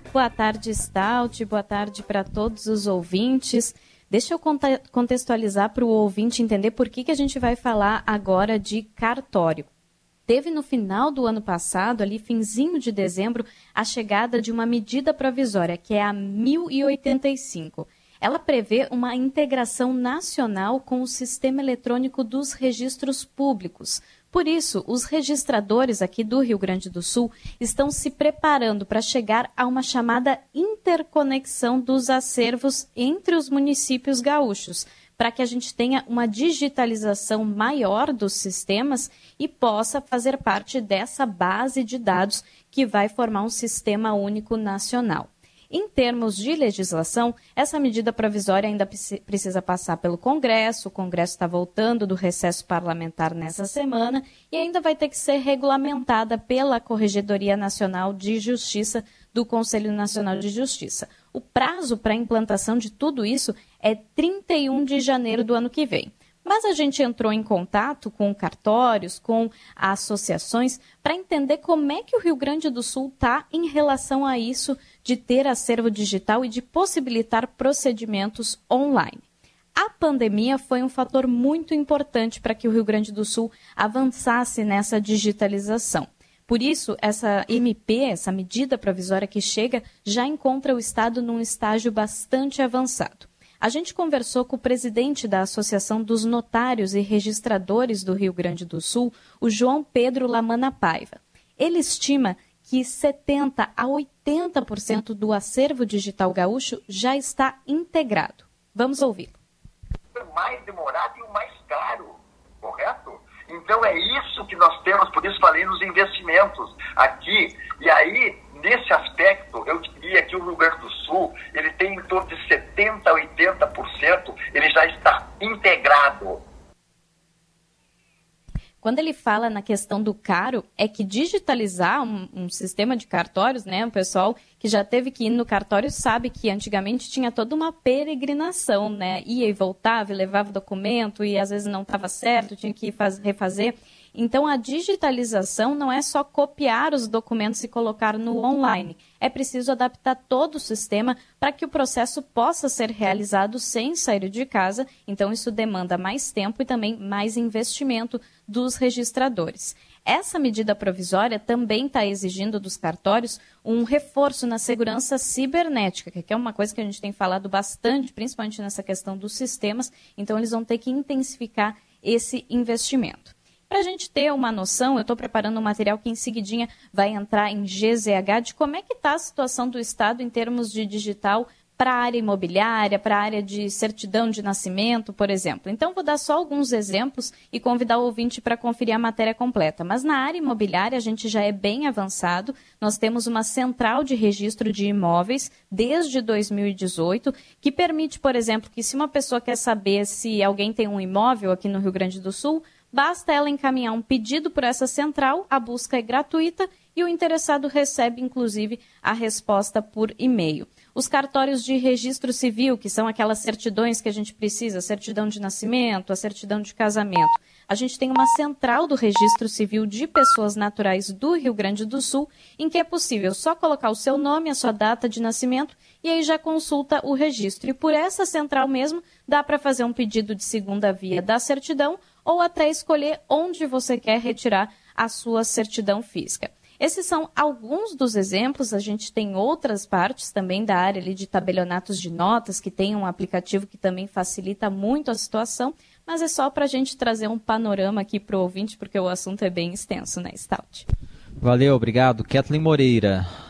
Boa tarde, Stout. Boa tarde para todos os ouvintes. Deixa eu contextualizar para o ouvinte entender por que a gente vai falar agora de cartório. Teve no final do ano passado, ali finzinho de dezembro, a chegada de uma medida provisória, que é a 1085. Ela prevê uma integração nacional com o sistema eletrônico dos registros públicos. Por isso, os registradores aqui do Rio Grande do Sul estão se preparando para chegar a uma chamada interconexão dos acervos entre os municípios gaúchos, para que a gente tenha uma digitalização maior dos sistemas e possa fazer parte dessa base de dados que vai formar um sistema único nacional. Em termos de legislação, essa medida provisória ainda precisa passar pelo Congresso. O Congresso está voltando do recesso parlamentar nessa semana e ainda vai ter que ser regulamentada pela Corregedoria Nacional de Justiça do Conselho Nacional de Justiça. O prazo para a implantação de tudo isso é 31 de janeiro do ano que vem. Mas a gente entrou em contato com cartórios, com associações, para entender como é que o Rio Grande do Sul está em relação a isso de ter acervo digital e de possibilitar procedimentos online. A pandemia foi um fator muito importante para que o Rio Grande do Sul avançasse nessa digitalização. Por isso, essa MP, essa medida provisória que chega, já encontra o Estado num estágio bastante avançado. A gente conversou com o presidente da Associação dos Notários e Registradores do Rio Grande do Sul, o João Pedro Lamana Paiva. Ele estima que 70% a 80% do acervo digital gaúcho já está integrado. Vamos ouvi-lo. O mais demorado e o mais caro, correto? Então é isso que nós temos, por isso falei nos investimentos aqui. E aí, nesse aspecto, eu diria que o Rio Grande do Sul, ele tem em torno de 70% a 80%, ele já está integrado. Quando ele fala na questão do caro, é que digitalizar um sistema de cartórios, né, o pessoal que já teve que ir no cartório sabe que antigamente tinha toda uma peregrinação, né, ia e voltava, e levava o documento e às vezes não estava certo, tinha que refazer. Então, a digitalização não é só copiar os documentos e colocar no online. É preciso adaptar todo o sistema para que o processo possa ser realizado sem sair de casa. Então, isso demanda mais tempo e também mais investimento dos registradores. Essa medida provisória também está exigindo dos cartórios um reforço na segurança cibernética, que é uma coisa que a gente tem falado bastante, principalmente nessa questão dos sistemas. Então, eles vão ter que intensificar esse investimento. Para a gente ter uma noção, eu estou preparando um material que em seguidinha vai entrar em GZH de como é que está a situação do Estado em termos de digital para a área imobiliária, para a área de certidão de nascimento, por exemplo. Então, vou dar só alguns exemplos e convidar o ouvinte para conferir a matéria completa. Mas na área imobiliária, a gente já é bem avançado. Nós temos uma central de registro de imóveis desde 2018, que permite, por exemplo, que se uma pessoa quer saber se alguém tem um imóvel aqui no Rio Grande do Sul, basta ela encaminhar um pedido por essa central, a busca é gratuita e o interessado recebe, inclusive, a resposta por e-mail. Os cartórios de registro civil, que são aquelas certidões que a gente precisa, certidão de nascimento, a certidão de casamento. A gente tem uma central do registro civil de pessoas naturais do Rio Grande do Sul, em que é possível só colocar o seu nome, a sua data de nascimento, e aí já consulta o registro. E por essa central mesmo, dá para fazer um pedido de segunda via da certidão, ou até escolher onde você quer retirar a sua certidão física. Esses são alguns dos exemplos, a gente tem outras partes também da área ali de tabelionatos de notas, que tem um aplicativo que também facilita muito a situação, mas é só para a gente trazer um panorama aqui para o ouvinte, porque o assunto é bem extenso, né, Stout? Valeu, obrigado. Kathleen Moreira.